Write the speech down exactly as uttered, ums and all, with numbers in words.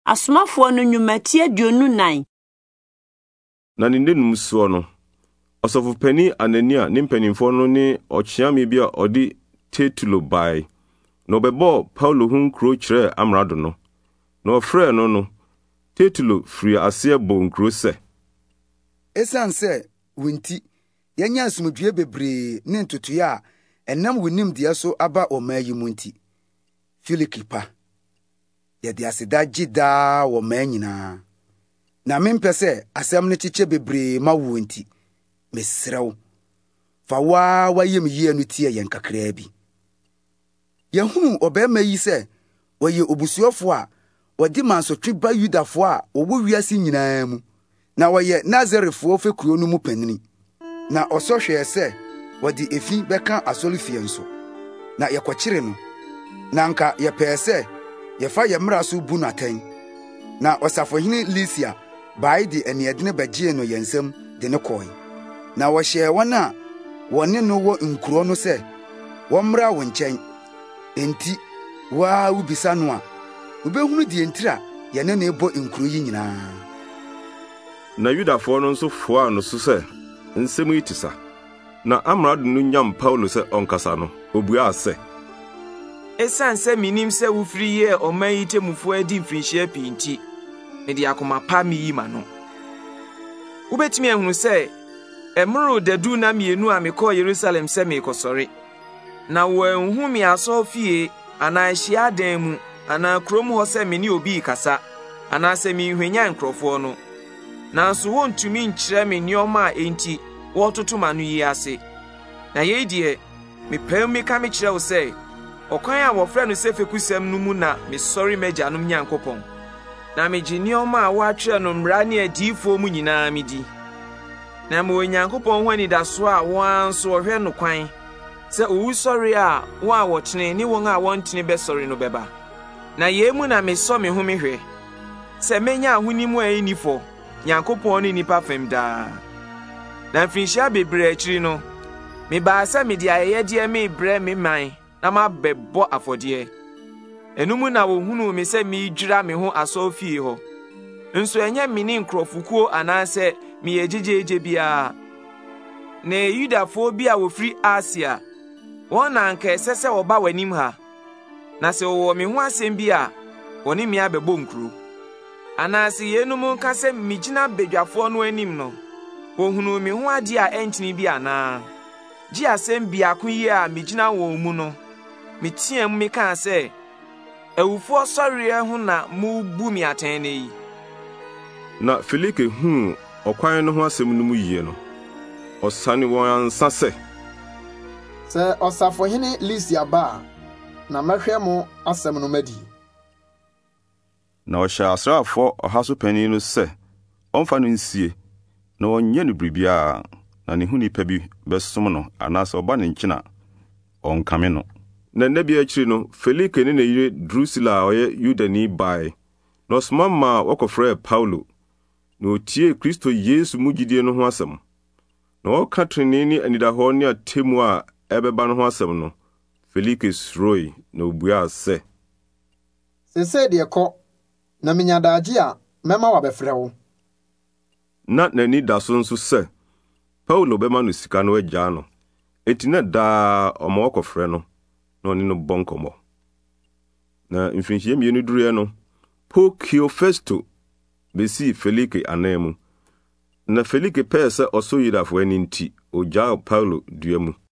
Asomafo no nnwumati aduonu nan. Na ne nnenum so no, Osofopani Anania ne mpanimfo no ne ɔkyeame bi a ɔde Tertulo bae. Na ɔbɛbɔ Paulo ho nkuro kyerɛ amrado no. Na ɔfrɛ no no, Tertulo firi ase bɔ nkuro sɛ, Esan sɛ wunti yɛnya asomdwie bebree ne ntotoe a ɛnam wunim deɛ so aba ɔman yi mu nti. Filiki pa. Yɛde aseda gye daa wɔ man nyinaa. Na mempɛ sɛ asɛm no kyekyɛ bebree ma wo nti. Mesrɛ wo, fa waa wayem yie no tie yɛn kakraa bi. Yɛhunu ɔbarima yi sɛ wɔyɛ obusuafo a wɔde mansotwe ba Yudafo a wɔwɔ wiase nyinaa mu. Na wɔyɛ Nazarefoɔ fekuro no mu panini. Na ɔsɔ hwɛɛ sɛ wɔde efi bɛka asɔrefie nso. Na yɛkɔkyere no. Na anka yɛpɛɛ sɛ yɛfa yɛ mmara so bu no atɛn. Na ɔsafohene Lisia bae de aniɛdene bɛgyee no yɛn nsam de ne kɔe. Na wɔhyɛɛ wɔn a wɔne no wɔ nkuro no sɛ wɔmmra wo nkyɛn. Enti waa wubisa no a wobɛhunu deɛ ntira yɛne ne bɔ nkuro yi nyinaa. Na Yudafoɔ no nso foaa no so sɛ nsɛm yi te sa. Na amrado no nyam Paulo sɛ ɔnkasa no, obuaa sɛ, Esan sɛ minim sɛ wofiri yɛ ɔman yi temufo adi mfirinhyia pii nti, mede akoma pa mi yi ma no. Wobɛtumi ahunu sɛ ɛmoro dadu na mienu a mekɔɔ Yerusalem sɛ mekɔsɔre. Na wɔanhu me asɔfie anaa hyiadan mu anaa kurom hɔ sɛ me ne obi kasa anaa sɛ mehwanya nkurɔfoɔ no. Nanso wontumi nkyerɛ me nneɔma a enti wɔtoto ma no yi ase. Na yei deɛ, mepɛm meka me kyerɛ wo sɛ, ɔkwan a wɔfrɛ no sɛ fekusɛm no mu na mesɔre m'agyanom Nyankopɔn. Na megye nneɔma a wɔatwerɛ no mmara ne adiyifoɔ mu nyinaa medi. Na mewɔ Nyankopɔn ho anidaso a wɔn nso wɔhwɛ no kwan sɛ owusɔre a wɔn a wɔtene ne wɔn a wɔntene bɛsɔre no bɛba. Na yei mu na mesɔ me ho mehwɛ sɛ menya ahonim a ɛnni fɔ Nyankopɔn ne nipa fam daa. Na mfirinhyia bebree akyiri no, mebaa sɛ mede ayɛyɛdeɛ mebrɛ me man na mabɛbɔ afɔdeɛ. Ɛno mu na wohunu me sɛ midwira me ho asɔfie hɔ. Nso ɛnyɛ me ne nkurɔfokuo anaasɛ meyɛ gyegyeegye biara. Na Yudafoɔ bi a wofiri Asia, wɔn na anka ɛsɛ sɛ wɔba w'anim ha. Na sɛ wɔwɔ me ho asɛm bi a, wɔne me abɛbɔ nkuro. Anaasɛ yɛnum nka sɛ migyina badwafoɔ no anim no, wɔhunu me ho ade a ɛnkyene bi anaa. Gye asɛm biako yi a migyina wɔn mu no, meteɛ mu mekaa sɛ, awufoɔ sɔreɛ ho na mubu me atɛn na yi. Na Felike huu ɔkwan no ho asɛm no mu yie no, ɔsane wɔn ansa sɛ, sɛ ɔsafohene Lisia ba a, na mɛhwɛ mo asɛm no madi. Na ɔhyɛ asraafoɔ ɔha so panyin no sɛ ɔmfa no nsie na ɔnyɛ no biribiara, na ne ho nipa bi bɛsom no anaasɛ ɔba ne nkyɛn a ɔnkame no. Na nna bi akyiri no, Felike ne ne yere Drusila a ɔyɛ Yudani bae, na ɔsoma ma wɔkɔfrɛɛ Paulo, na otie Kristo Yesu mu gyidie no ho asɛm. Na wɔka trenee ne anidahɔ ne atemu a ɛbɛba no ho asɛm no, Felike suroi na obuaa sɛ, sesei deɛ kɔ, na menya daagye a mɛma wabɛfrɛ wo. Na n'ani da so nso sɛ Paulo bɛma no sika no agyaa no, enti na daa ɔma wɔkɔfrɛ no na ɔne no bɔ nkɔmmɔ. Na mfirinhyia mmienu duruɛ no, Porkio Festo besii Felike anan mu. Na Felike pɛɛ sɛ ɔsɔ Yudafoɔ ani nti, ogyaa Paulo dua mu.